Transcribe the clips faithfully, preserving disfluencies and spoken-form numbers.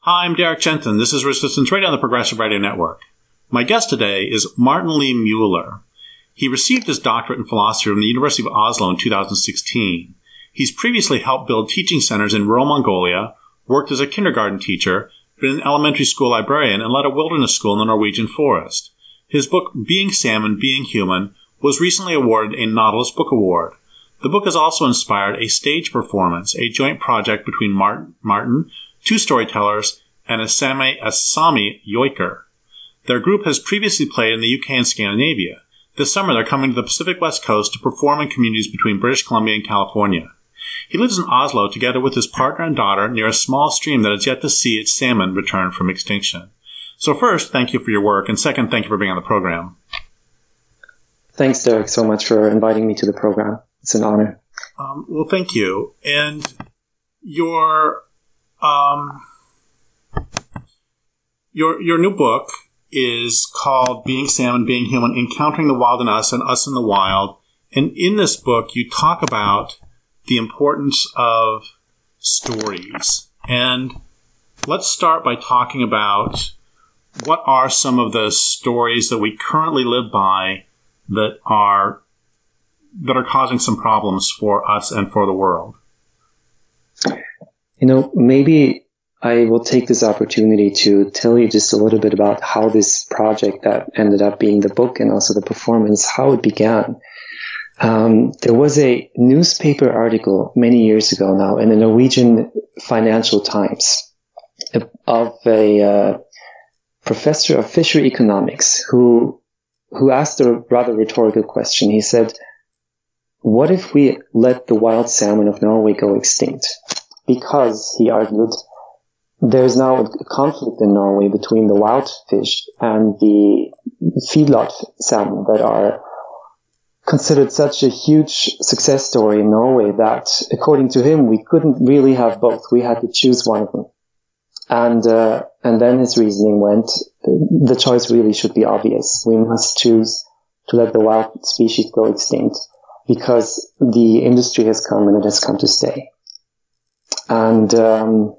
Hi, I'm Derek Jensen. This is Resistance Radio on the Progressive Radio Network. My guest today is Martin Lee Mueller. He received his doctorate in philosophy from the University of Oslo in two thousand sixteen. He's previously helped build teaching centers in rural Mongolia, worked as a kindergarten teacher, been an elementary school librarian, and led a wilderness school in the Norwegian forest. His book, Being Salmon, Being Human, was recently awarded a Nautilus Book Award. The book has also inspired a stage performance, a joint project between Martin, Martin two storytellers, and Asami, Asami Yoiker. Their group has previously played in the U K and Scandinavia. This summer, they're coming to the Pacific West Coast to perform in communities between British Columbia and California. He lives in Oslo together with his partner and daughter near a small stream that has yet to see its salmon return from extinction. So first, thank you for your work, and second, thank you for being on the program. Thanks, Derek, so much for inviting me to the program. It's an honor. Um, well, thank you. And your... Um, your your new book is called Being Salmon, Being Human, Encountering the Wild in Us and Us in the Wild. And in this book, you talk about the importance of stories. And let's start by talking about what are some of the stories that we currently live by that are that are causing some problems for us and for the world. You know, maybe I will take this opportunity to tell you just a little bit about how this project that ended up being the book and also the performance, how it began. Um, there was a newspaper article many years ago now in the Norwegian Financial Times of a uh, professor of fishery economics who who asked a rather rhetorical question. He said, what if we let the wild salmon of Norway go extinct? Because, he argued, there's now a conflict in Norway between the wild fish and the feedlot salmon that are considered such a huge success story in Norway that, according to him, we couldn't really have both. We had to choose one of them. And uh, and then his reasoning went, the choice really should be obvious. We must choose to let the wild species go extinct because the industry has come and it has come to stay. And um,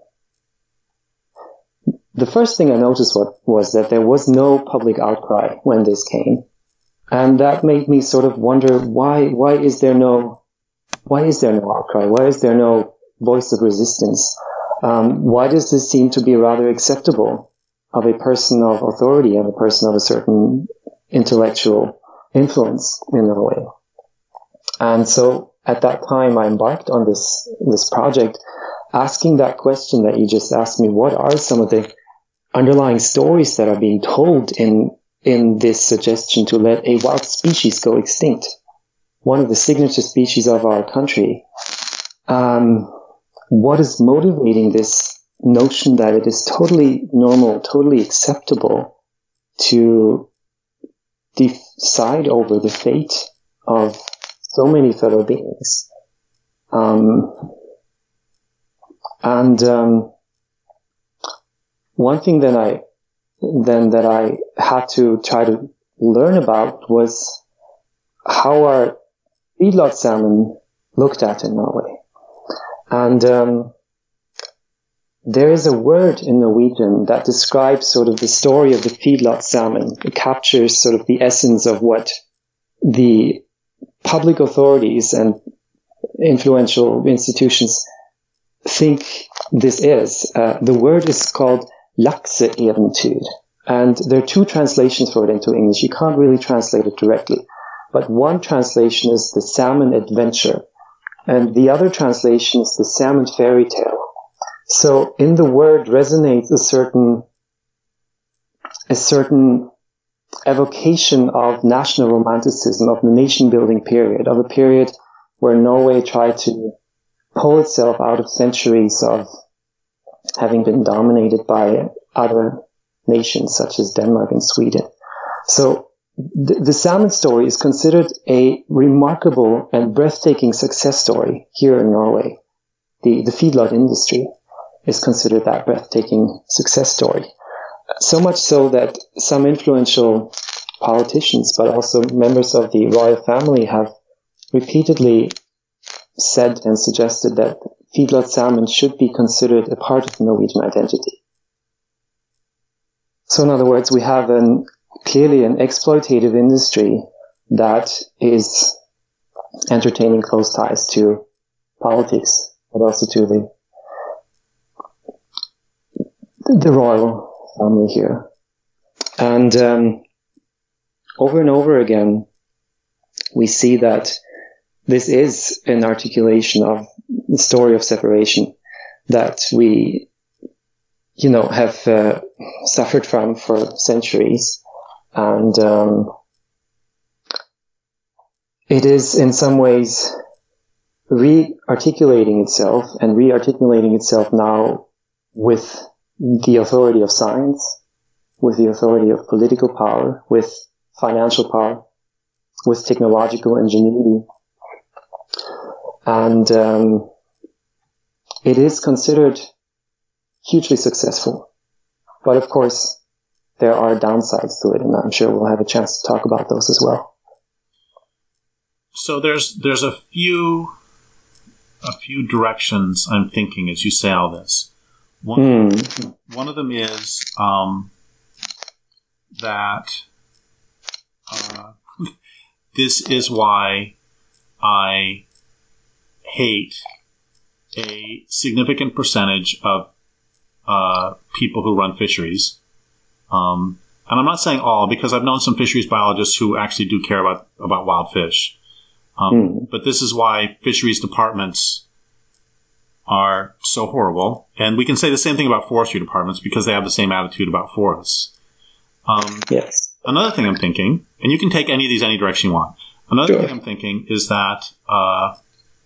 the first thing I noticed what, was that there was no public outcry when this came. And that made me sort of wonder, why why is there no why is there no outcry? Why is there no voice of resistance? Um, why does this seem to be rather acceptable of a person of authority, of a person of a certain intellectual influence in Norway? And so at that time I embarked on this this project, asking that question that you just asked me. What are some of the underlying stories that are being told in in this suggestion to let a wild species go extinct, one of the signature species of our country? Um, what is motivating this notion that it is totally normal, totally acceptable to decide over the fate of so many fellow beings? Um, and um, one thing that I then that I had to try to learn about was how are feedlot salmon looked at in Norway. And um, there is a word in Norwegian that describes sort of the story of the feedlot salmon. It captures sort of the essence of what the public authorities and influential institutions think this is. Uh, the word is called lakseeventyr, and there are two translations for it into English. You can't really translate it directly, but one translation is the salmon adventure, and the other translation is the salmon fairy tale. So in the word resonates a certain a certain evocation of national romanticism, of the nation-building period, of a period where Norway tried to pull itself out of centuries of having been dominated by other nations such as Denmark and Sweden. So th- the salmon story is considered a remarkable and breathtaking success story here in Norway. The, the feedlot industry is considered that breathtaking success story. So much so that some influential politicians, but also members of the royal family, have repeatedly said and suggested that feedlot salmon should be considered a part of the Norwegian identity. so in other words, we have an clearly an exploitative industry that is entertaining close ties to politics, but also to the the royal family here. And um, over and over again, we see that this is an articulation of the story of separation that we, you know, have uh, suffered from for centuries. And um, it is in some ways re-articulating itself and re-articulating itself now with the authority of science, with the authority of political power, with financial power, with technological ingenuity. And um, it is considered hugely successful. But of course, there are downsides to it, and I'm sure we'll have a chance to talk about those as well. So there's there's a few a few directions I'm thinking as you say all this. One, mm. one of them is um, that uh, this is why I hate a significant percentage of uh, people who run fisheries. Um, and I'm not saying all, because I've known some fisheries biologists who actually do care about, about wild fish. Um, mm. But this is why fisheries departments are so horrible. And we can say the same thing about forestry departments because they have the same attitude about forests. Um, yes. Another thing I'm thinking, and you can take any of these any direction you want. Another sure. thing I'm thinking is that uh,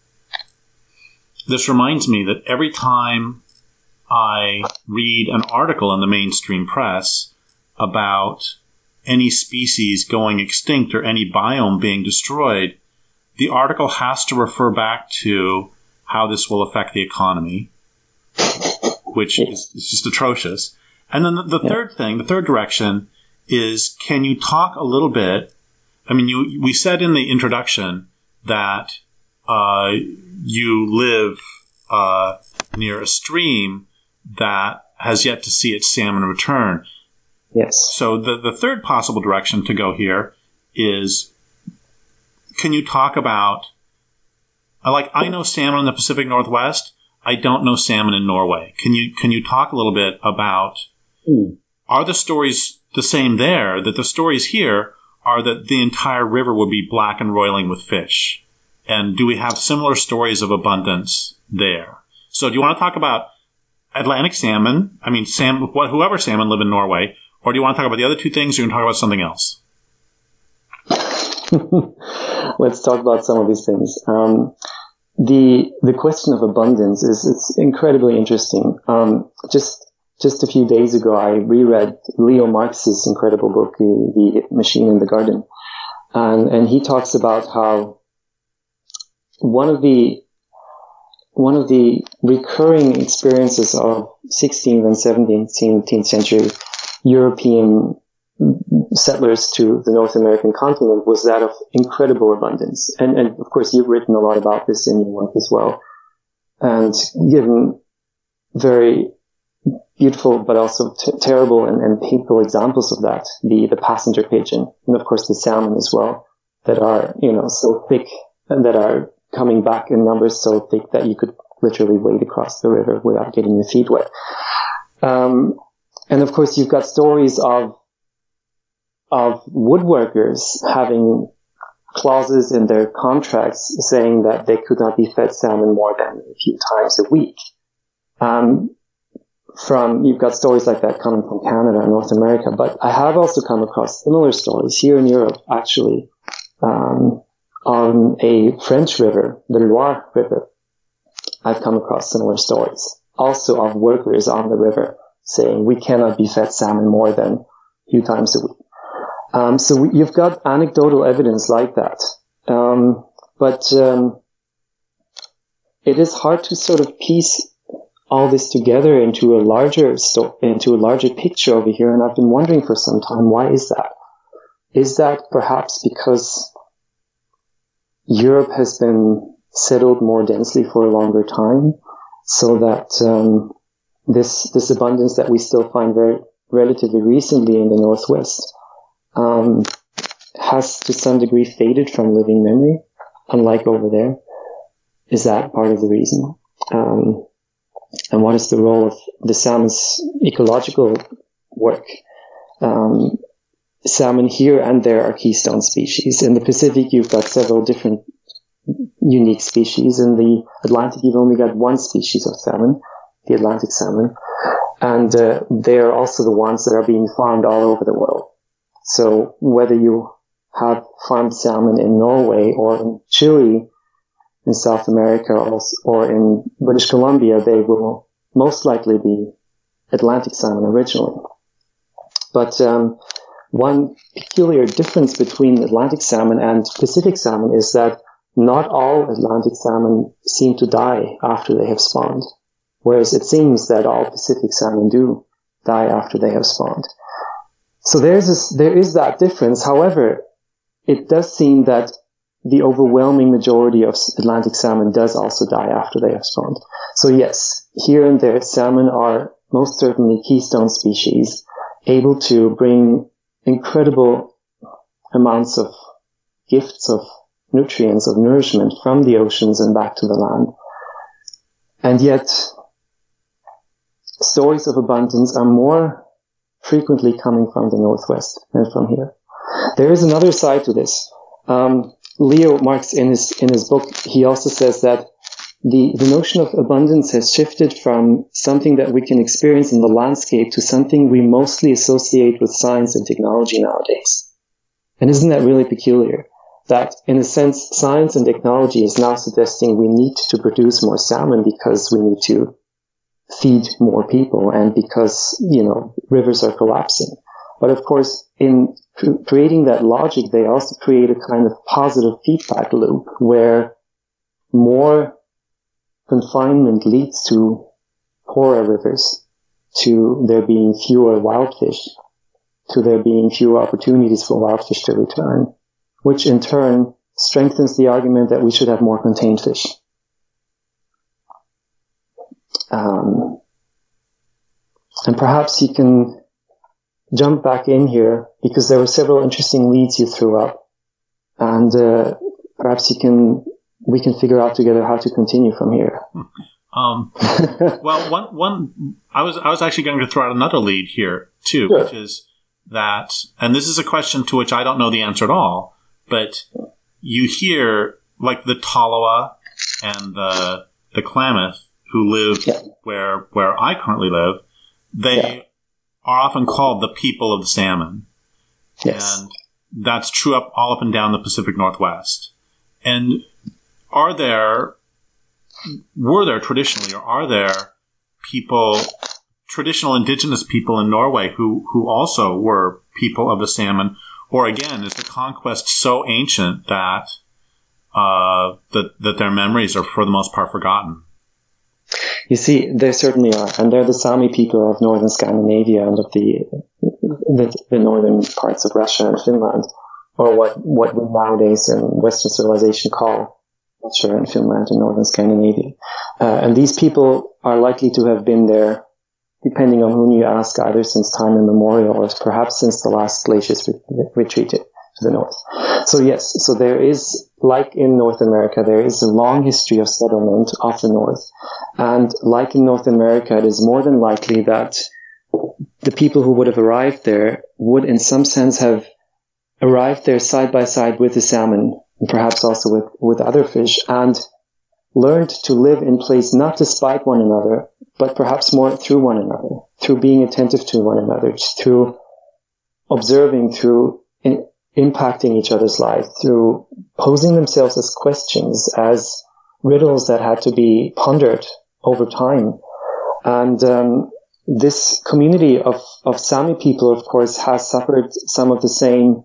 this reminds me that every time I read an article in the mainstream press about any species going extinct or any biome being destroyed, the article has to refer back to how this will affect the economy, which is, is just atrocious. And then the, the yeah. third thing, the third direction is, can you talk a little bit? I mean, you we said in the introduction that uh, you live uh, near a stream that has yet to see its salmon return. Yes. So the, the third possible direction to go here is, can you talk about, like, I know salmon in the Pacific Northwest. I don't know salmon in Norway. Can you can you talk a little bit about, mm. are the stories the same there, that the stories here are that the entire river would be black and roiling with fish? And do we have similar stories of abundance there? So do you want to talk about Atlantic salmon? I mean, salmon, whoever salmon live in Norway. Or do you want to talk about the other two things, or you can talk about something else? Let's talk about some of these things. Um, the the question of abundance is it's incredibly interesting. Um, just just a few days ago, I reread Leo Marx's incredible book, The, the Machine in the Garden, and and he talks about how one of the one of the recurring experiences of sixteenth and seventeenth century European settlers to the North American continent was that of incredible abundance. And, and of course, you've written a lot about this in your work as well, and given very beautiful but also t- terrible and, and painful examples of that. The, the passenger pigeon, and of course the salmon as well, that are, you know, so thick and that are coming back in numbers so thick that you could literally wade across the river without getting your feet wet. Um, and of course, you've got stories of of woodworkers having clauses in their contracts saying that they could not be fed salmon more than a few times a week. Um, from you've got stories like that coming from Canada and North America, but I have also come across similar stories here in Europe, actually, um, on a French river, the Loire River. I've come across similar stories, also of workers on the river saying we cannot be fed salmon more than a few times a week. Um, so we, you've got anecdotal evidence like that. Um, but um, it is hard to sort of piece all this together into a larger sto- into a larger picture over here. And I've been wondering for some time, why is that? Is that perhaps because Europe has been settled more densely for a longer time, so that um, this this abundance that we still find very relatively recently in the Northwest um, has to some degree faded from living memory, unlike over there. Is that part of the reason? Um, and what is the role of the salmon's ecological work? Um, salmon here and there are keystone species. In the Pacific, you've got several different unique species. In the Atlantic, you've only got one species of salmon, the Atlantic salmon. And uh, they are also the ones that are being farmed all over the world. So whether you have farmed salmon in Norway or in Chile, in South America, or, or in British Columbia, they will most likely be Atlantic salmon originally. But um, one peculiar difference between Atlantic salmon and Pacific salmon is that not all Atlantic salmon seem to die after they have spawned, whereas it seems that all Pacific salmon do die after they have spawned. So there's this, there is that difference. However, it does seem that the overwhelming majority of Atlantic salmon does also die after they have spawned. So yes, here and there, salmon are most certainly keystone species, able to bring incredible amounts of gifts of nutrients, of nourishment from the oceans and back to the land. And yet, stories of abundance are more frequently coming from the Northwest than from here. There is another side to this. Um, Leo Marx, in his in his book, he also says that the, the notion of abundance has shifted from something that we can experience in the landscape to something we mostly associate with science and technology nowadays. And isn't that really peculiar? That, in a sense, science and technology is now suggesting we need to produce more salmon because we need to feed more people and because, you know, rivers are collapsing. But of course, in cr- creating that logic, they also create a kind of positive feedback loop where more confinement leads to poorer rivers, to there being fewer wild fish, to there being fewer opportunities for wild fish to return, which in turn strengthens the argument that we should have more contained fish. Um, and perhaps you can jump back in here because there were several interesting leads you threw up, and uh, perhaps you can we can figure out together how to continue from here. Um, well, one one I was I was actually going to throw out another lead here too, sure. Which is that, and this is a question to which I don't know the answer at all, but you hear like the Tolowa and the the Klamath who live yeah. where where I currently live, they yeah. are often called the people of the salmon. Yes. And that's true up all up and down the Pacific Northwest. And are there, were there traditionally, or are there people, traditional indigenous people in Norway who, who also were people of the salmon? Or again, is the conquest so ancient that, uh, that, that their memories are for the most part forgotten? You see, there certainly are, and they're the Sami people of northern Scandinavia and of the, the the northern parts of Russia and Finland, or what, what we nowadays in Western civilization call Russia and Finland and northern Scandinavia. Uh, and these people are likely to have been there, depending on whom you ask, either since time immemorial or perhaps since the last glaciers re- retreated to the north. So yes, so there is, like in North America, there is a long history of settlement of the north. And like in North America, it is more than likely that the people who would have arrived there would in some sense have arrived there side by side with the salmon, and perhaps also with, with other fish, and learned to live in place not despite one another, but perhaps more through one another, through being attentive to one another, through observing, through in, impacting each other's lives, through posing themselves as questions, as riddles that had to be pondered over time. And um, this community of, of Sami people, of course, has suffered some of the same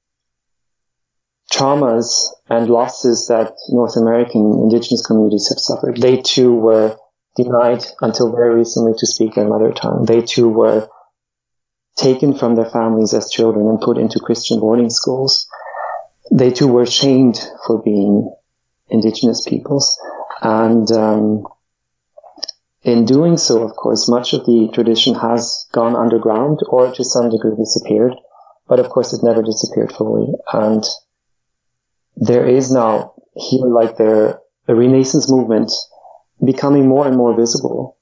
traumas and losses that North American indigenous communities have suffered. They too were denied until very recently to speak their mother tongue. They too were taken from their families as children and put into Christian boarding schools. They too were shamed for being indigenous peoples. And um, in doing so, of course, much of the tradition has gone underground or to some degree disappeared. But of course, it never disappeared fully. And there is now here, like there, a Renaissance movement becoming more and more visible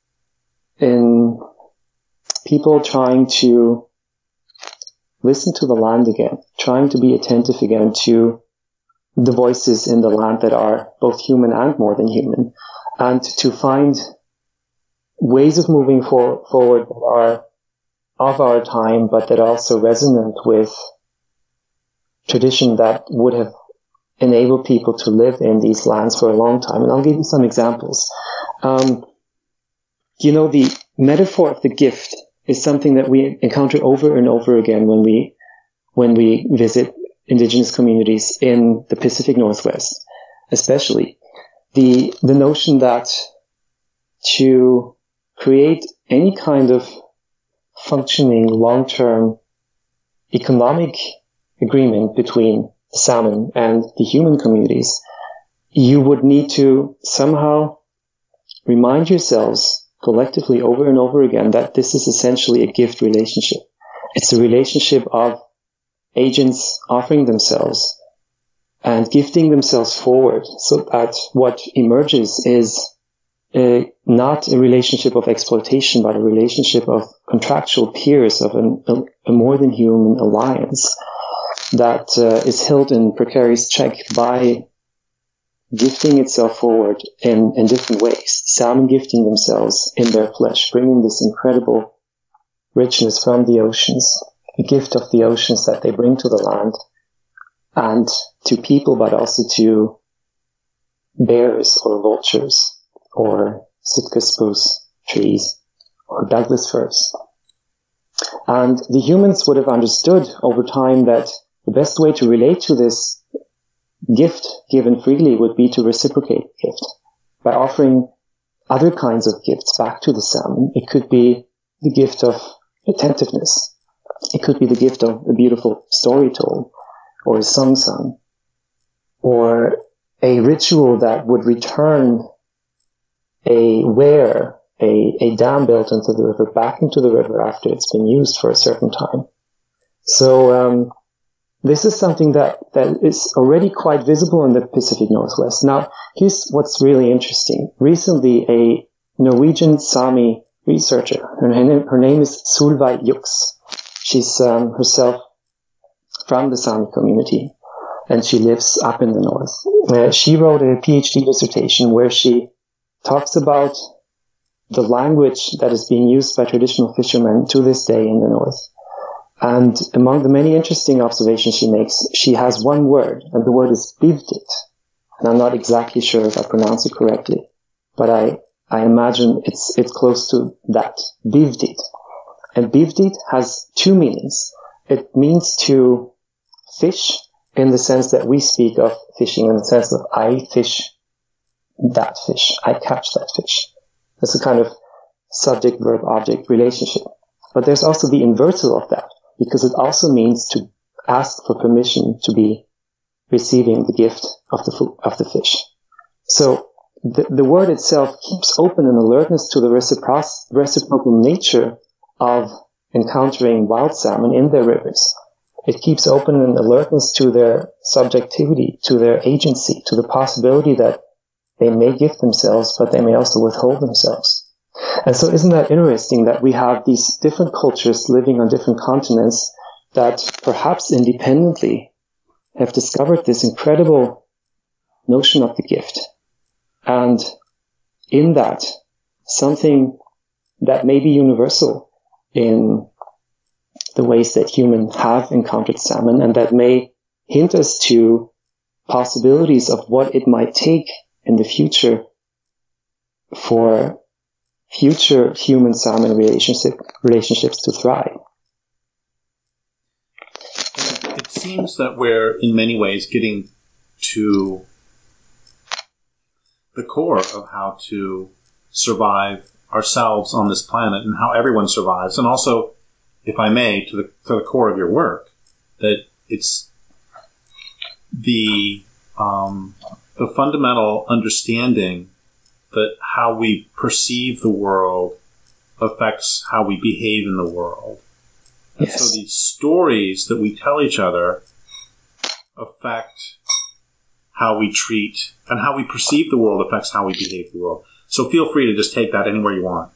in people trying to listen to the land again, trying to be attentive again to the voices in the land that are both human and more than human, and to find ways of moving for, forward that are of our time, but that are also resonant with tradition that would have enabled people to live in these lands for a long time. And I'll give you some examples. Um, you know, the metaphor of the gift is something that we encounter over and over again when we when we visit indigenous communities in the Pacific Northwest, especially. The the notion that to create any kind of functioning long-term economic agreement between the salmon and the human communities, you would need to somehow remind yourselves collectively over and over again that this is essentially a gift relationship. It's a relationship of agents offering themselves and gifting themselves forward, so that what emerges is a, not a relationship of exploitation, but a relationship of contractual peers, of an, a, a more than human alliance that uh, is held in precarious check by gifting itself forward in, in different ways. Salmon gifting themselves in their flesh, bringing this incredible richness from the oceans, the gift of the oceans that they bring to the land and to people, but also to bears or vultures or Sitka spruce trees or Douglas firs. And the humans would have understood over time that the best way to relate to this gift given freely would be to reciprocate the gift by offering other kinds of gifts back to the salmon. It could be the gift of attentiveness. It could be the gift of a beautiful story told or a song sung, or a ritual that would return a weir, a, a dam built into the river, back into the river after it's been used for a certain time. So um, this is something that, that is already quite visible in the Pacific Northwest. Now, here's what's really interesting. Recently, a Norwegian Sami researcher, her name, her name is Solveig Jux. She's um, herself from the Sami community, and she lives up in the north. Uh, she wrote a PhD dissertation where she talks about the language that is being used by traditional fishermen to this day in the north. And among the many interesting observations she makes, she has one word, and the word is bivdit. And I'm not exactly sure if I pronounce it correctly, but I, I imagine it's, it's close to that, bivdit. And bivdit has two meanings. It means to fish in the sense that we speak of fishing, in the sense of I fish that fish, I catch that fish. That's a kind of subject-verb-object relationship. But there's also the inverse of that, because it also means to ask for permission to be receiving the gift of the food, of the fish. So the, the word itself keeps open an alertness to the recipro- reciprocal nature of encountering wild salmon in their rivers. It keeps open an alertness to their subjectivity, to their agency, to the possibility that they may gift themselves, but they may also withhold themselves. And so isn't that interesting that we have these different cultures living on different continents that perhaps independently have discovered this incredible notion of the gift. And in that, something that may be universal in the ways that humans have encountered salmon, and that may hint us to possibilities of what it might take in the future for future human-salmon relationship, relationships to thrive. It seems that we're, in many ways, getting to the core of how to survive ourselves on this planet and how everyone survives. And also, if I may, to the, to the core of your work, that it's the, um, the fundamental understanding that how we perceive the world affects how we behave in the world. And Yes. so these stories that we tell each other affect how we treat and how we perceive the world affects how we behave in the world. So feel free to just take that anywhere you want.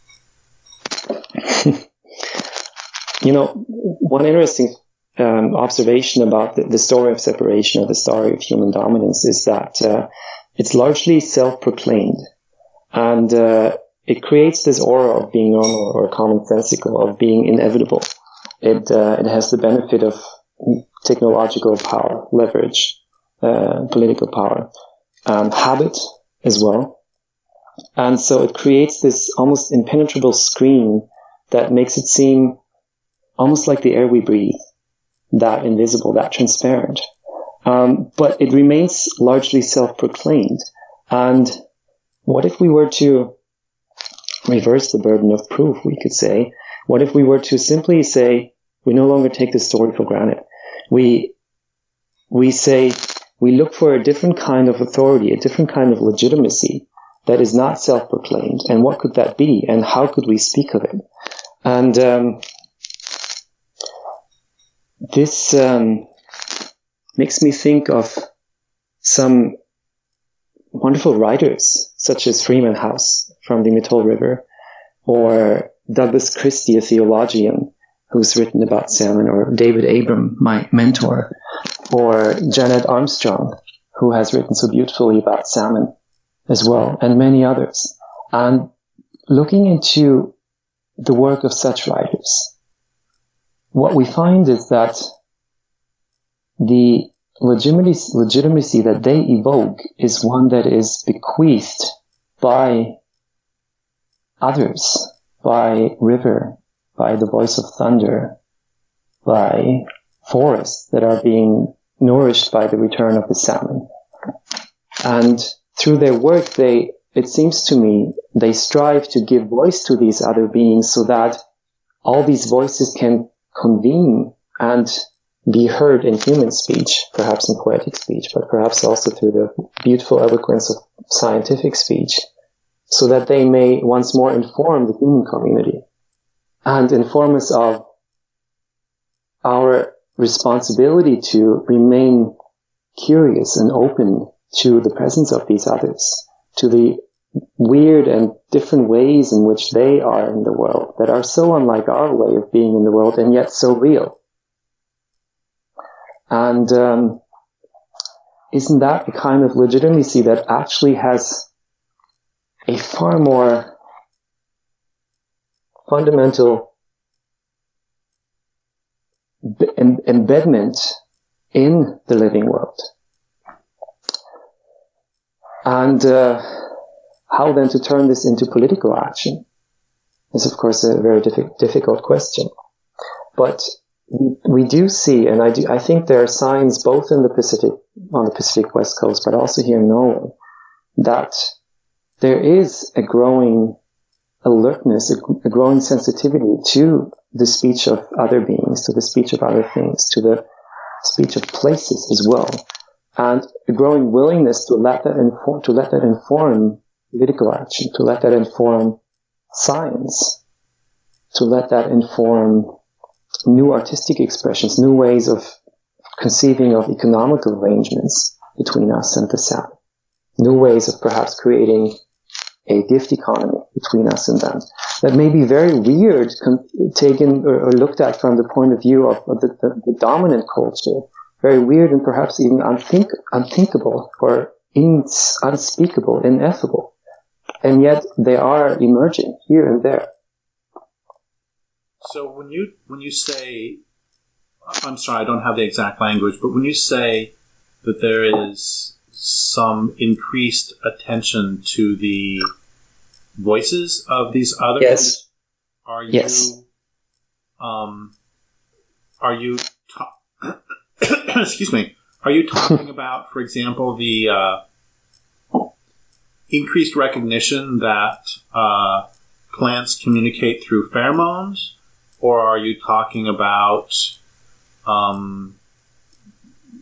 You know, one interesting um, observation about the, the story of separation or the story of human dominance is that uh, it's largely self-proclaimed. And uh, it creates this aura of being normal or commonsensical, of being inevitable. It, uh, it has the benefit of technological power, leverage, uh, political power, um, habit as well. And so it creates this almost impenetrable screen that makes it seem almost like the air we breathe, that invisible, that transparent. Um, but it remains largely self-proclaimed. And what if we were to reverse the burden of proof, we could say? What if we were to simply say, we no longer take this story for granted? We, we say, we look for a different kind of authority, a different kind of legitimacy that is not self-proclaimed. And what could that be? And how could we speak of it? And um, this um, makes me think of some wonderful writers, such as Freeman House from the Mittol River, or Douglas Christie, a theologian who's written about salmon, or David Abram, my mentor, or Janet Armstrong, who has written so beautifully about salmon as well, and many others. And looking into the work of such writers, what we find is that the legitimacy, legitimacy that they evoke is one that is bequeathed by others, by river, by the voice of thunder, by forests that are being nourished by the return of the salmon. And through their work, they, it seems to me, they strive to give voice to these other beings so that all these voices can convene and be heard in human speech, perhaps in poetic speech, but perhaps also through the beautiful eloquence of scientific speech, so that they may once more inform the human community and inform us of our responsibility to remain curious and open to the presence of these others, to the weird and different ways in which they are in the world that are so unlike our way of being in the world and yet so real. And um, isn't that the kind of legitimacy that actually has a far more fundamental b- em- embedment in the living world? And uh, how then to turn this into political action is, of course, a very diffi- difficult question. But we, we do see, and I do, I think there are signs both in the Pacific, on the Pacific West Coast, but also here in Norway, that there is a growing alertness, a, a growing sensitivity to the speech of other beings, to the speech of other things, to the speech of places as well, and a growing willingness to let that inform, to let that inform political action, to let that inform science, to let that inform new artistic expressions, new ways of conceiving of economical arrangements between us and the South, new ways of perhaps creating a gift economy between us and them that may be very weird con- taken or, or looked at from the point of view of, of the, the, the dominant culture, very weird and perhaps even unthink- unthinkable or in- unspeakable, ineffable. And yet they are emerging here and there. So when you when you say, I'm sorry, I don't have the exact language, but when you say that there is some increased attention to the voices of these others, yes. are you yes. um, are you ta- excuse me? Are you talking about, for example, the uh, increased recognition that uh, plants communicate through pheromones? Or are you talking about um,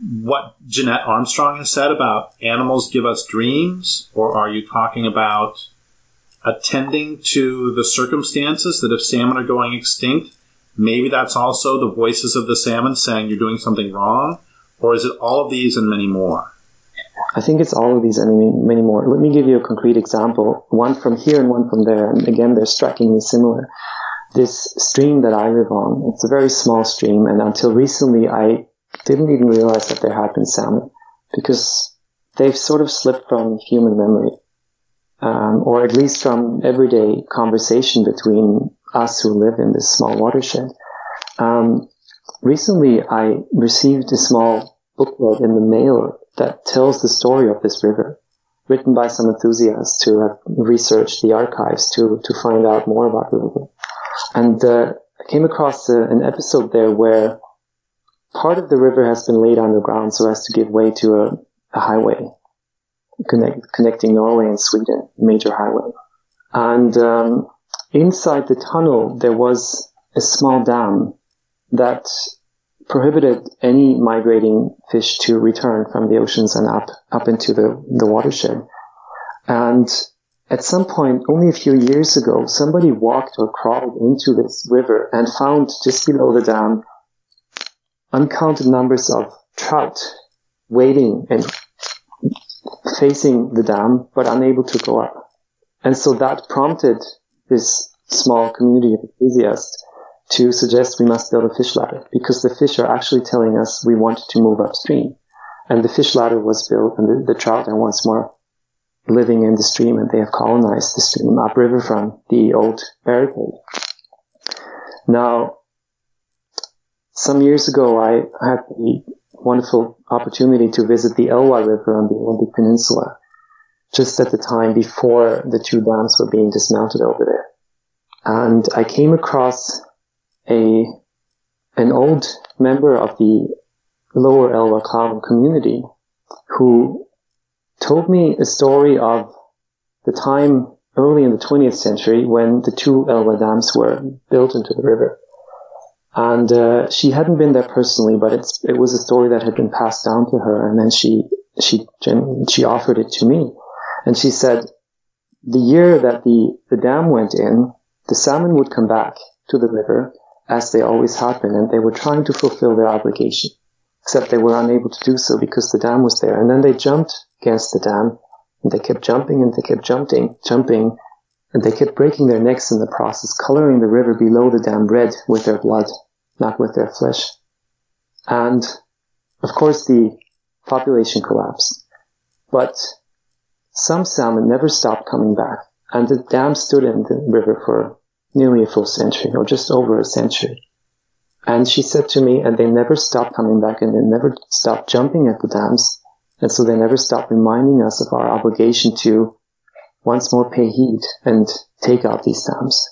what Jeanette Armstrong has said about animals give us dreams, or are you talking about attending to the circumstances that if salmon are going extinct, maybe that's also the voices of the salmon saying you're doing something wrong? Or is it all of these and many more? I think it's all of these and many more. Let me give you a concrete example, one from here and one from there. And again, they're strikingly similar. This stream that I live on, it's a very small stream, and until recently I didn't even realize that there had been salmon, because they've sort of slipped from human memory, um, or at least from everyday conversation between us who live in this small watershed. Um, recently I received a small booklet in the mail that tells the story of this river, written by some enthusiasts who have researched the archives to, to find out more about the river. And uh, I came across a, an episode there where part of the river has been laid underground so as to give way to a, a highway connect, connecting Norway and Sweden, a major highway. And um, inside the tunnel there was a small dam that prohibited any migrating fish to return from the oceans and up up into the, the watershed. And at some point, only a few years ago, somebody walked or crawled into this river and found just below the dam uncounted numbers of trout waiting and facing the dam, but unable to go up. And so that prompted this small community of enthusiasts to suggest we must build a fish ladder, because the fish are actually telling us we want to move upstream. And the fish ladder was built, and the, the trout are once more living in the stream, and they have colonized the stream upriver from the old barricade. Now, some years ago, I had the wonderful opportunity to visit the Elwha River on the Olympic Peninsula, just at the time before the two dams were being dismounted over there. And I came across a an old member of the lower Elwha Clown community who told me a story of the time early in the twentieth century when the two Elwha dams were built into the river. And uh, she hadn't been there personally, but it's, it was a story that had been passed down to her, and then she she she offered it to me. And she said, the year that the, the dam went in, the salmon would come back to the river, as they always had been, and they were trying to fulfill their obligation, except they were unable to do so because the dam was there. And then they jumped against the dam, and they kept jumping, and they kept jumping, jumping, and they kept breaking their necks in the process, coloring the river below the dam red with their blood, not with their flesh. And, of course, the population collapsed. But some salmon never stopped coming back, and the dam stood in the river for nearly a full century, or just over a century. And she said to me, and they never stopped coming back, and they never stopped jumping at the dams, and so they never stopped reminding us of our obligation to once more pay heed and take out these dams.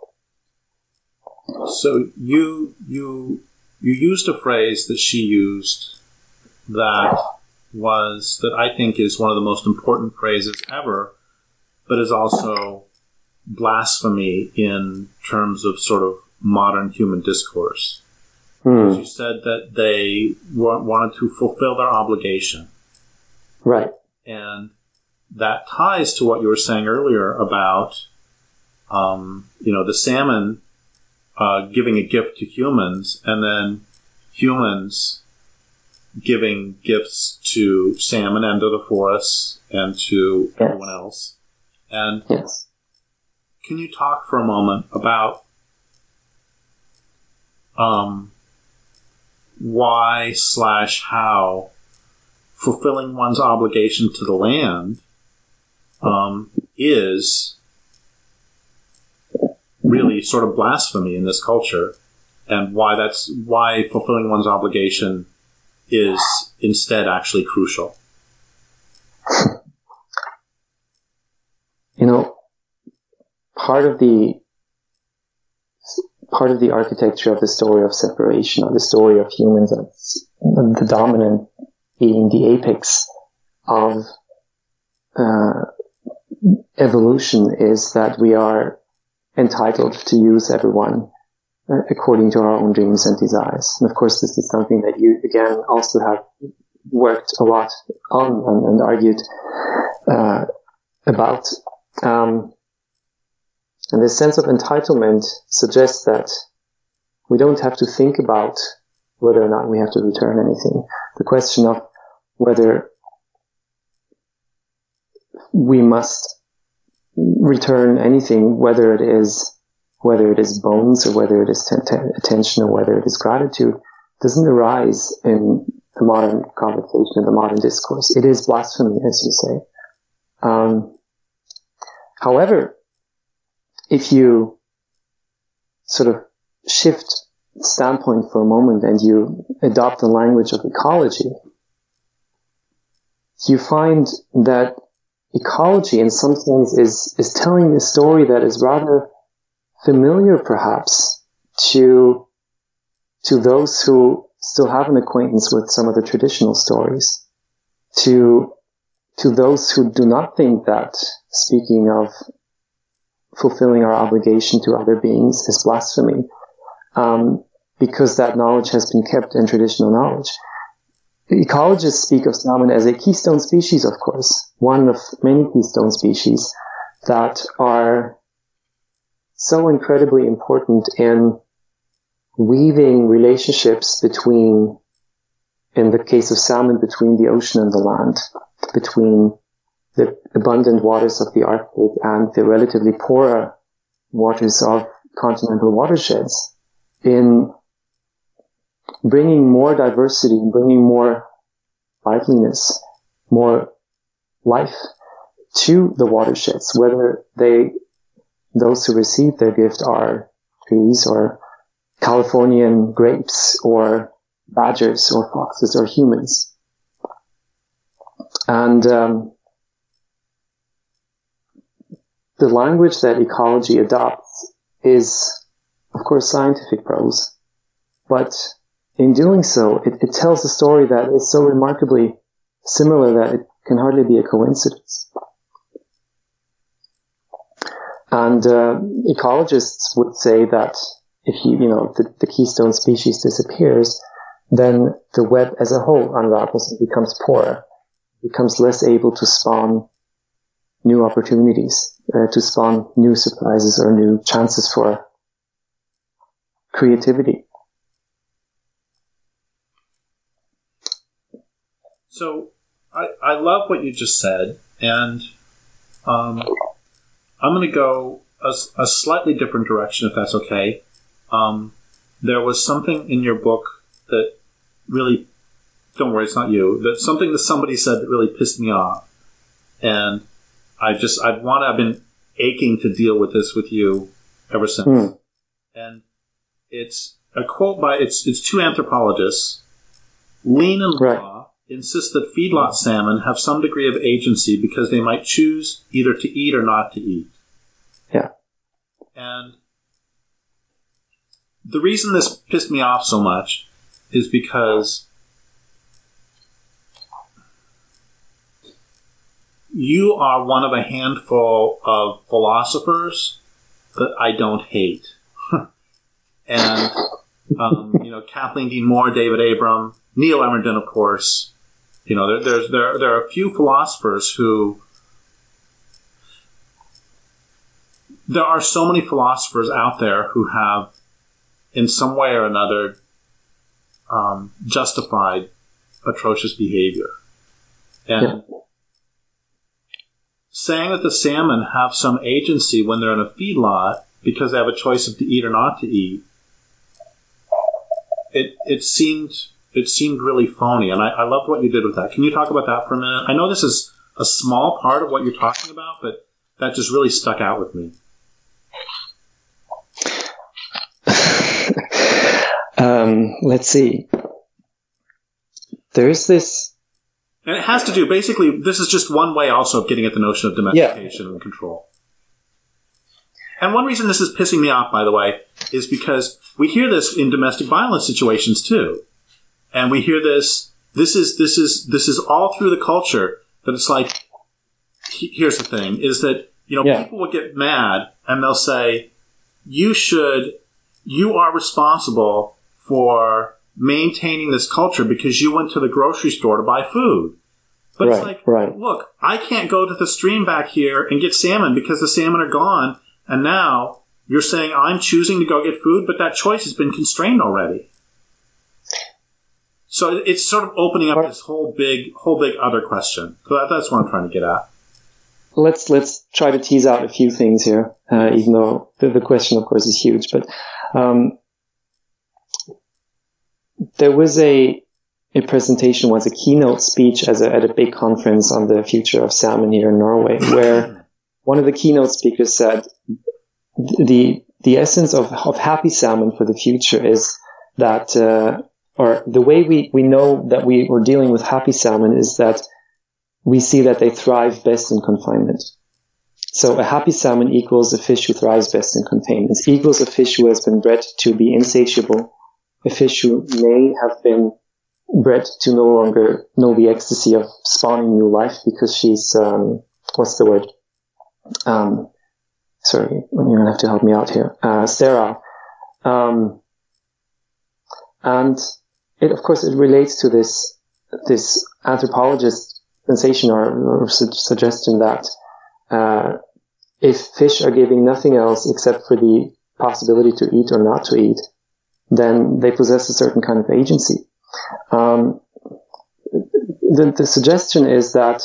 So you you you used a phrase that she used that was, that I think is one of the most important phrases ever, but is also blasphemy in terms of sort of modern human discourse. Hmm. You said that they wa- wanted to fulfill their obligation. Right. And that ties to what you were saying earlier about, um, you know, the salmon uh, giving a gift to humans, and then humans giving gifts to salmon and to the forests and to yes. everyone else. And yes. Can you talk for a moment about um, why slash how fulfilling one's obligation to the land um, is really sort of blasphemy in this culture, and why that's why fulfilling one's obligation is instead actually crucial? You know, part of the part of the architecture of the story of separation, of the story of humans as the dominant being the apex of uh, evolution, is that we are entitled to use everyone uh, according to our own dreams and desires. And of course, this is something that you, again, also have worked a lot on and, and argued uh, about. Um, and this sense of entitlement suggests that we don't have to think about whether or not we have to return anything. The question of whether we must return anything, whether it is whether it is bones or whether it is t- t- attention or whether it is gratitude, doesn't arise in the modern conversation, in the modern discourse. It is blasphemy, as you say. Um, however, if you sort of shift standpoint for a moment and you adopt the language of ecology, you find that ecology in some sense is, is telling a story that is rather familiar perhaps to, to those who still have an acquaintance with some of the traditional stories, to, to those who do not think that speaking of fulfilling our obligation to other beings is blasphemy, um, because that knowledge has been kept in traditional knowledge. Ecologists speak of salmon as a keystone species, of course, one of many keystone species that are so incredibly important in weaving relationships between, in the case of salmon, between the ocean and the land, between the abundant waters of the Arctic and the relatively poorer waters of continental watersheds, in bringing more diversity, bringing more liveliness, more life to the watersheds, whether they, those who receive their gift are trees or Californian grapes or badgers or foxes or humans. And um, the language that ecology adopts is, of course, scientific prose, but in doing so, it, it tells a story that is so remarkably similar that it can hardly be a coincidence. And uh, ecologists would say that if you, you know, the, the keystone species disappears, then the web as a whole unravels and becomes poorer, becomes less able to spawn new opportunities, uh, to spawn new surprises or new chances for creativity. So I, I love what you just said, and um, I'm going to go a, a slightly different direction, if that's okay. Um, there was something in your book that really, don't worry, it's not you, that something that somebody said that really pissed me off. And I just, I want I've been aching to deal with this with you ever since. Mm. And it's a quote by, it's, it's two anthropologists, Lean and right. Law, insist that feedlot salmon have some degree of agency because they might choose either to eat or not to eat. Yeah. And the reason this pissed me off so much is because you are one of a handful of philosophers that I don't hate. And, um, you know, Kathleen Dean Moore, David Abram, Neil Emerton, of course. You know, there, there's there there are a few philosophers who. There are so many philosophers out there who have, in some way or another, um, justified atrocious behavior, and yeah. saying that the salmon have some agency when they're in a feedlot because they have a choice of to eat or not to eat. It it seemed. It seemed really phony, and I, I loved what you did with that. Can you talk about that for a minute? I know this is a small part of what you're talking about, but that just really stuck out with me. um, let's see. There's this... And it has to do, basically, this is just one way also of getting at the notion of domestication yeah. and control. And one reason this is pissing me off, by the way, is because we hear this in domestic violence situations, too. And we hear this, this is, this is, this is all through the culture, that it's like, he, here's the thing, is that, you know, yeah. people will get mad and they'll say, you should, you are responsible for maintaining this culture because you went to the grocery store to buy food. But right, it's like, right. look, I can't go to the stream back here and get salmon because the salmon are gone. And now you're saying I'm choosing to go get food, but that choice has been constrained already. So it's sort of opening up this whole big, whole big other question. So that, that's what I'm trying to get at. Let's let's try to tease out a few things here, uh, even though the, the question, of course, is huge. But um, there was a a presentation once, a keynote speech as a, at a big conference on the future of salmon here in Norway, where one of the keynote speakers said the the essence of, of happy salmon for the future is that, uh, or the way we, we know that we are dealing with happy salmon is that we see that they thrive best in confinement. So a happy salmon equals a fish who thrives best in confinement. It equals a fish who has been bred to be insatiable, a fish who may have been bred to no longer know the ecstasy of spawning new life because she's, um, what's the word? Um, sorry, you're going to have to help me out here. Uh, sterile. Um, and it, of course, it relates to this, this anthropologist sensation or, or su- suggestion that, uh, if fish are giving nothing else except for the possibility to eat or not to eat, then they possess a certain kind of agency. Um, the, the suggestion is that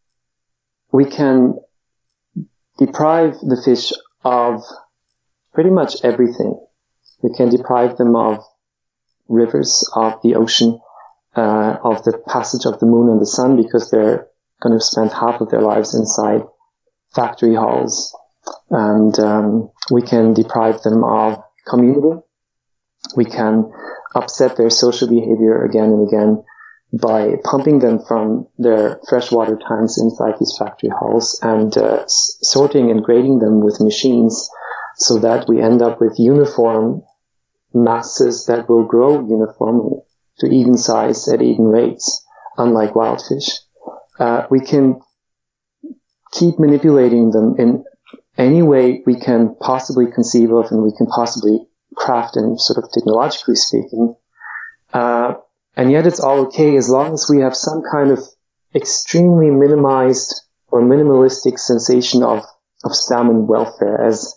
we can deprive the fish of pretty much everything. We can deprive them of rivers, of the ocean, uh, of the passage of the moon and the sun, because they're going to spend half of their lives inside factory halls. And um, we can deprive them of community. We can upset their social behavior again and again by pumping them from their freshwater tanks inside these factory halls and uh, s- sorting and grading them with machines so that we end up with uniform masses that will grow uniformly to even size at even rates, unlike wild fish. Uh, we can keep manipulating them in any way we can possibly conceive of and we can possibly craft and sort of technologically speaking. Uh, and yet it's all okay as long as we have some kind of extremely minimized or minimalistic sensation of, of salmon welfare as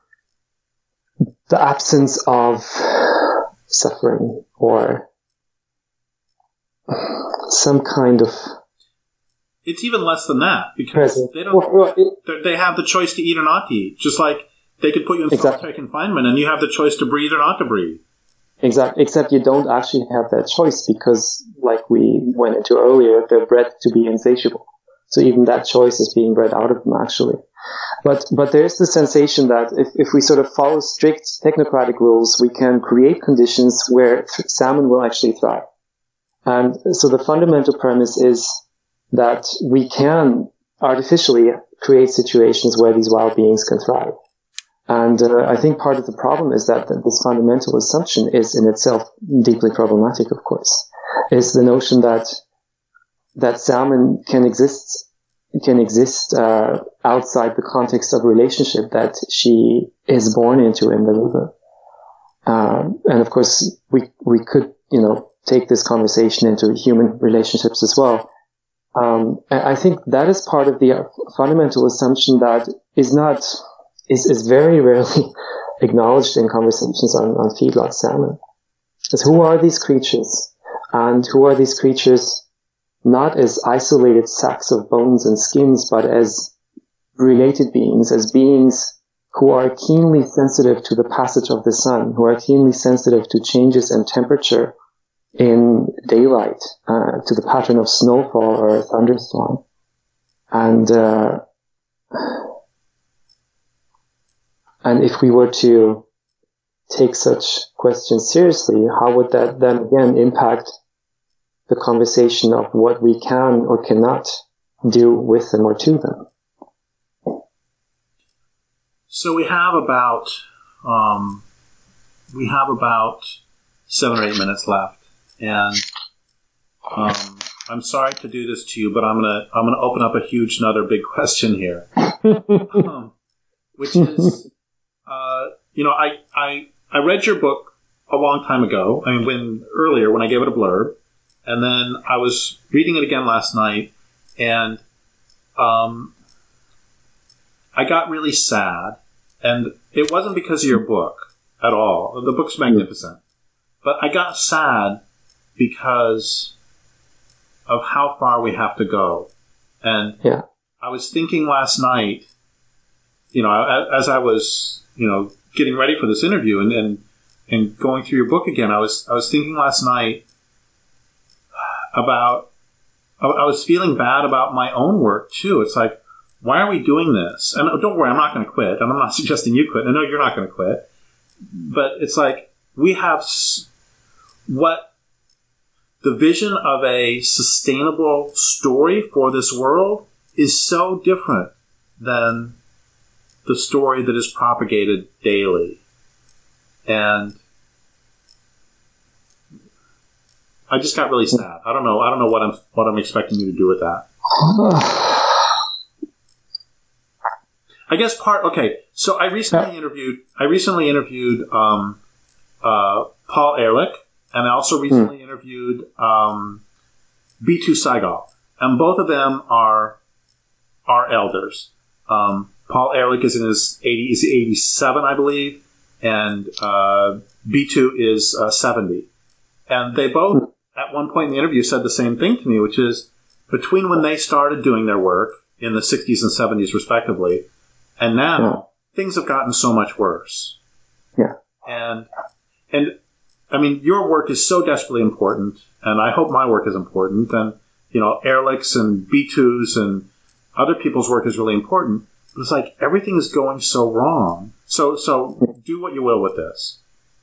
the absence of suffering or some kind of... It's even less than that because present. they don't. Well, well, it, they have the choice to eat or not to eat, just like they could put you in exactly. solitary confinement and you have the choice to breathe or not to breathe. Exactly. Except you don't actually have that choice because, like we went into earlier, they're bred to be insatiable. So even that choice is being bred out of them, actually. But but there's the sensation that if, if we sort of follow strict technocratic rules, we can create conditions where th- salmon will actually thrive. And so the fundamental premise is that we can artificially create situations where these wild beings can thrive. And uh, I think part of the problem is that, that this fundamental assumption is in itself deeply problematic, of course, is the notion that that salmon can exist can exist uh, outside the context of relationship that she is born into in the river. Um, and of course, we we could you know take this conversation into human relationships as well. Um, I think that is part of the fundamental assumption that is not, is, is very rarely acknowledged in conversations on, on feedlot salmon. Is who are these creatures? And who are these creatures not as isolated sacks of bones and skins, but as related beings, as beings who are keenly sensitive to the passage of the sun, who are keenly sensitive to changes in temperature in daylight, uh, to the pattern of snowfall or a thunderstorm. And, uh, and if we were to take such questions seriously, how would that then again impact the conversation of what we can or cannot do with them or to them? So we have about, um, we have about seven or eight minutes left. And um, I'm sorry to do this to you, but I'm gonna I'm gonna open up a huge, another big question here, um, which is, uh, you know, I I I read your book a long time ago. I mean, when earlier when I gave it a blurb, and then I was reading it again last night, and um, I got really sad. And it wasn't because of your book at all. The book's magnificent, but I got sad because of how far we have to go. And yeah. I was thinking last night, you know, as I was, you know, getting ready for this interview and, and, and going through your book again, I was, I was thinking last night about, I, I was feeling bad about my own work too. It's like, why are we doing this? And don't worry, I'm not going to quit. And I'm not suggesting you quit. I know you're not going to quit. But it's like, we have s- what the vision of a sustainable story for this world is so different than the story that is propagated daily. And I just got really sad. I don't know. I don't know what I'm what I'm expecting you to do with that. I guess part. Okay, so I recently interviewed. I recently interviewed um, uh, Paul Ehrlich, and I also recently hmm. interviewed um, Bitu Saigal, and both of them are are elders. Um, Paul Ehrlich is in his eighty, is eighty-seven, I believe, and uh, Bitu is uh, seventy. And they both, at one point in the interview, said the same thing to me, which is between when they started doing their work in the sixties and seventies, respectively, and now yeah. things have gotten so much worse. Yeah. And and I mean, your work is so desperately important, and I hope my work is important, and you know, Ehrlich's and Bitu's and other people's work is really important. But it's like everything is going so wrong. So so do what you will with this.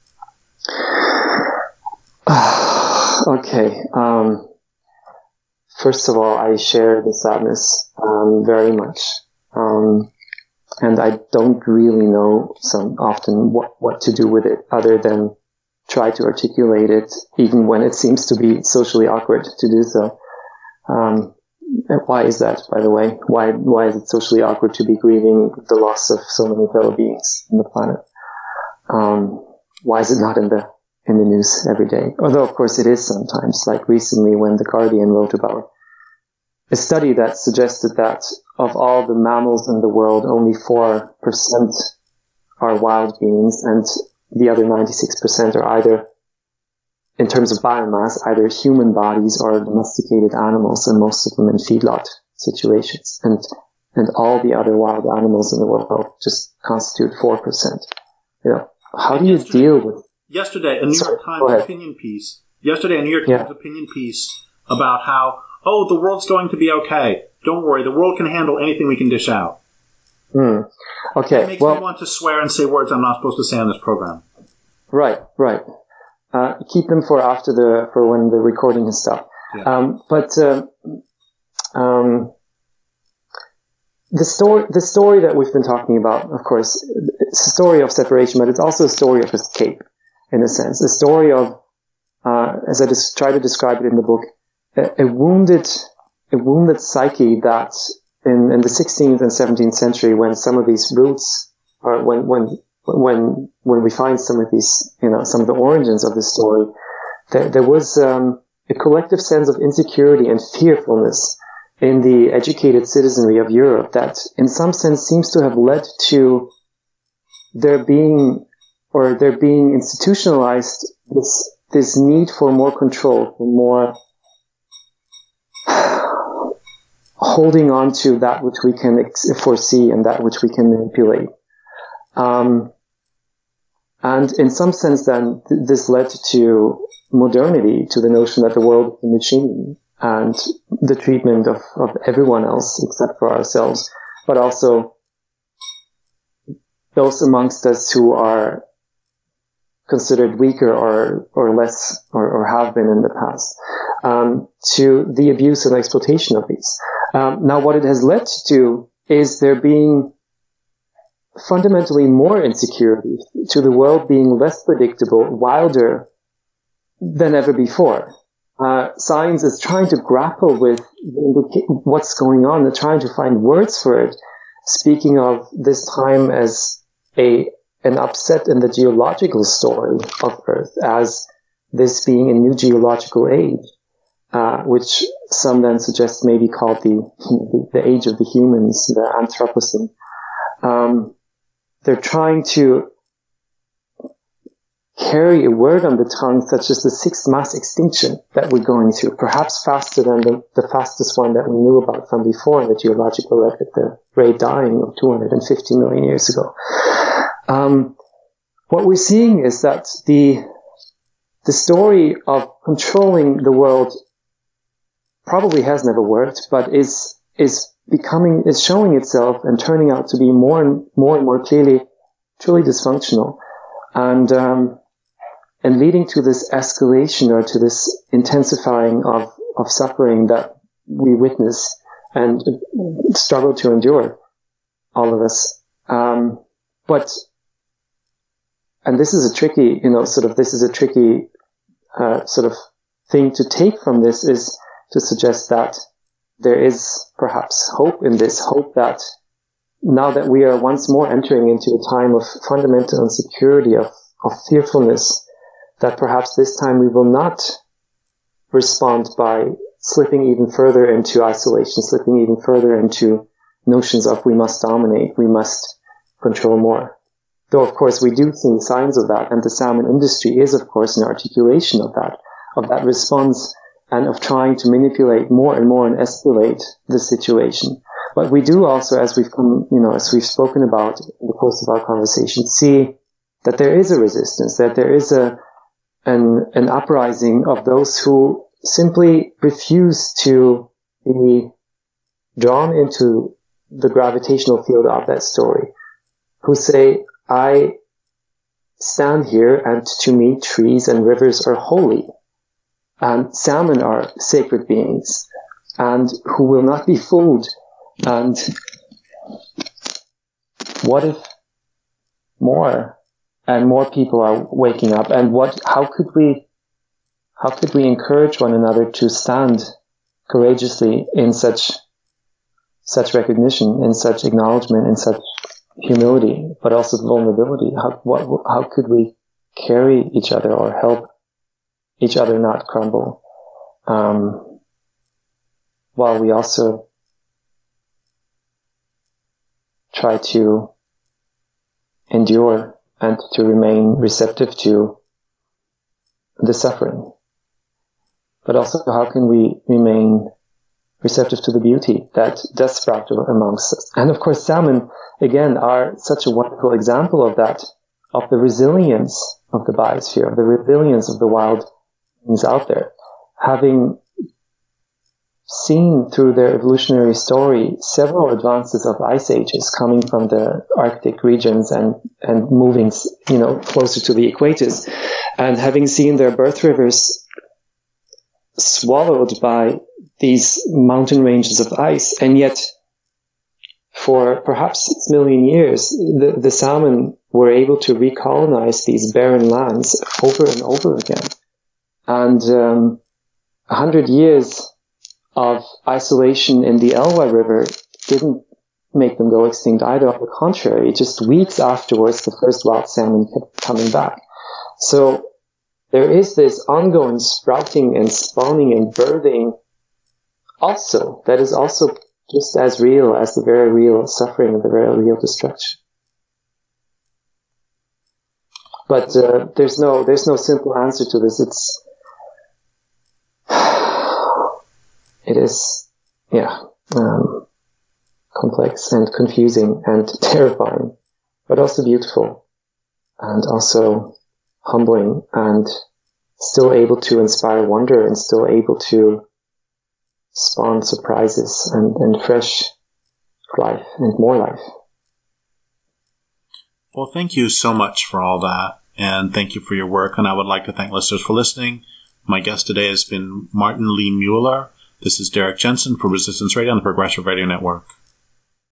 Okay. Um, first of all, I share the sadness um, very much. Um, and I don't really know some often what, what to do with it other than try to articulate it, even when it seems to be socially awkward to do so. Um, why is that, by the way? Why why is it socially awkward to be grieving the loss of so many fellow beings on the planet? Um, why is it not in the in the news every day? Although, of course, it is sometimes. Like recently, when The Guardian wrote about a study that suggested that of all the mammals in the world, only four percent are wild beings, and the other ninety-six percent are either, in terms of biomass, either human bodies or domesticated animals, and most of them in feedlot situations. And and all the other wild animals in the world just constitute four percent. You know, how do you yesterday, deal with... Yesterday, a New Sorry, York Times opinion piece, yesterday a New York Times yeah. opinion piece about how, oh, the world's going to be okay. Don't worry, the world can handle anything we can dish out. Mm. Okay, It makes well, me want to swear and say words I'm not supposed to say on this program. Right, right. Uh, keep them for after the, for when the recording is stopped. Yeah. Um, but, uh, um, the story, the story that we've been talking about, of course, it's a story of separation, but it's also a story of escape, in a sense. A story of, uh, as I just try to describe it in the book, a, a wounded, a wounded psyche that in, in the sixteenth and seventeenth century, when some of these roots, or when, when, when, when we find some of these, you know, some of the origins of this story, there, there was, um, a collective sense of insecurity and fearfulness in the educated citizenry of Europe that in some sense seems to have led to there being, or there being institutionalized this, this need for more control, for more holding on to that which we can ex- foresee and that which we can manipulate. Um, and in some sense then th- this led to modernity, to the notion that the world is a machine, and the treatment of, of everyone else except for ourselves, but also those amongst us who are considered weaker or, or less, or, or have been in the past, um, to the abuse and exploitation of these. Um, now what it has led to is there being fundamentally more insecurity, to the world being less predictable, wilder than ever before. Uh, science is trying to grapple with what's going on. They're trying to find words for it, speaking of this time as a an upset in the geological story of Earth as this being a new geological age, uh, which some then suggest may be called the, the age of the humans, the Anthropocene. Um, they're trying to carry a word on the tongue such as the sixth mass extinction that we're going through, perhaps faster than the, the fastest one that we knew about from before in the geological record, the great dying of two hundred fifty million years ago. Um, what we're seeing is that the the story of controlling the world probably has never worked, but is is becoming is showing itself and turning out to be more and more and more clearly truly dysfunctional, and um, and leading to this escalation or to this intensifying of of suffering that we witness and struggle to endure, all of us. Um, but and this is a tricky, you know, sort of this is a tricky uh, sort of thing to take from this, is to suggest that there is perhaps hope in this, hope that now that we are once more entering into a time of fundamental insecurity, of, of fearfulness, that perhaps this time we will not respond by slipping even further into isolation, slipping even further into notions of we must dominate, we must control more. Though, of course, we do see signs of that, and the salmon industry is, of course, an articulation of that, of that response and of trying to manipulate more and more and escalate the situation. But we do also, as we've come, you know, as we've spoken about in the course of our conversation, see that there is a resistance, that there is a an an uprising of those who simply refuse to be drawn into the gravitational field of that story, who say, I stand here, and to me trees and rivers are holy, and salmon are sacred beings, and who will not be fooled. And what if more and more people are waking up? And what? How could we? How could we encourage one another to stand courageously in such such recognition, in such acknowledgement, in such humility, but also vulnerability? How what? How could we carry each other or help each other not crumble, um, while we also try to endure and to remain receptive to the suffering? But also, how can we remain receptive to the beauty that does sprout amongst us? And of course, salmon, again, are such a wonderful example of that, of the resilience of the biosphere, of the resilience of the wild things out there, having seen through their evolutionary story several advances of ice ages coming from the Arctic regions and, and moving, you know, closer to the equators, and having seen their birth rivers swallowed by these mountain ranges of ice. And yet, for perhaps six million years, the, the salmon were able to recolonize these barren lands over and over again. And um, a hundred years of isolation in the Elwha River didn't make them go extinct either. On the contrary, just weeks afterwards, the first wild salmon kept coming back. So there is this ongoing sprouting and spawning and birthing also that is also just as real as the very real suffering and the very real destruction. But uh, there's no there's no simple answer to this. It's It is, yeah, um, complex and confusing and terrifying, but also beautiful and also humbling, and still able to inspire wonder and still able to spawn surprises and, and fresh life and more life. Well, thank you so much for all that, and thank you for your work. And I would like to thank listeners for listening. My guest today has been Martin Lee Mueller. This is Derek Jensen for Resistance Radio on the Progressive Radio Network.